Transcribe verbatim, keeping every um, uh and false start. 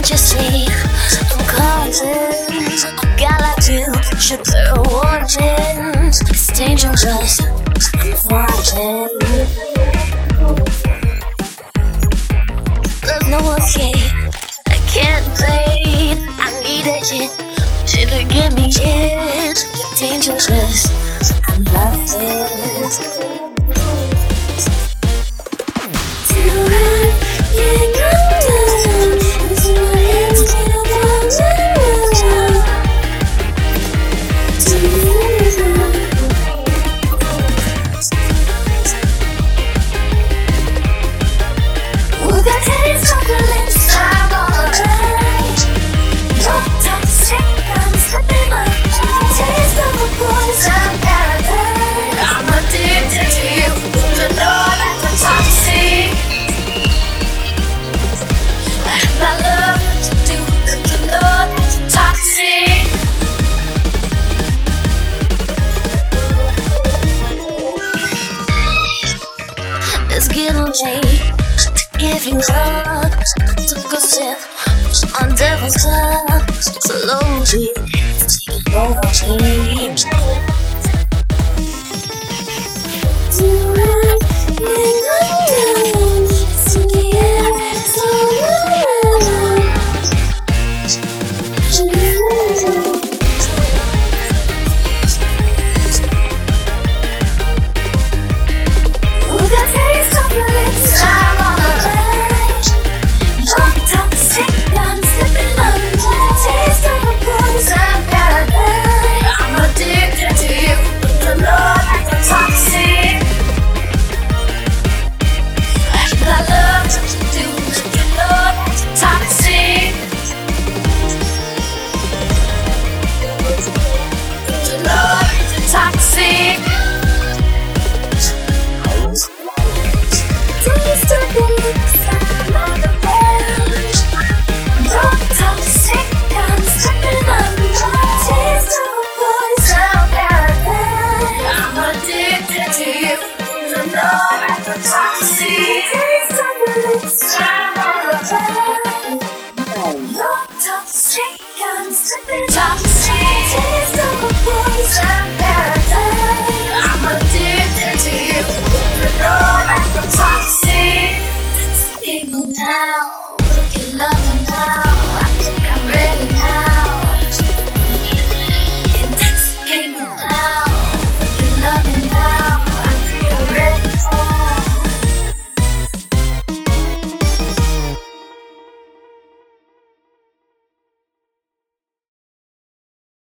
Can't you see I'm causing a guy like you should bear warnings. It's dangerous, I'm watching. There's no escape, I can't play. I need a hit, should've give me it. It's dangerous, I'm loving. It's getting late to give you up. Took a sip on devil's cup slowly.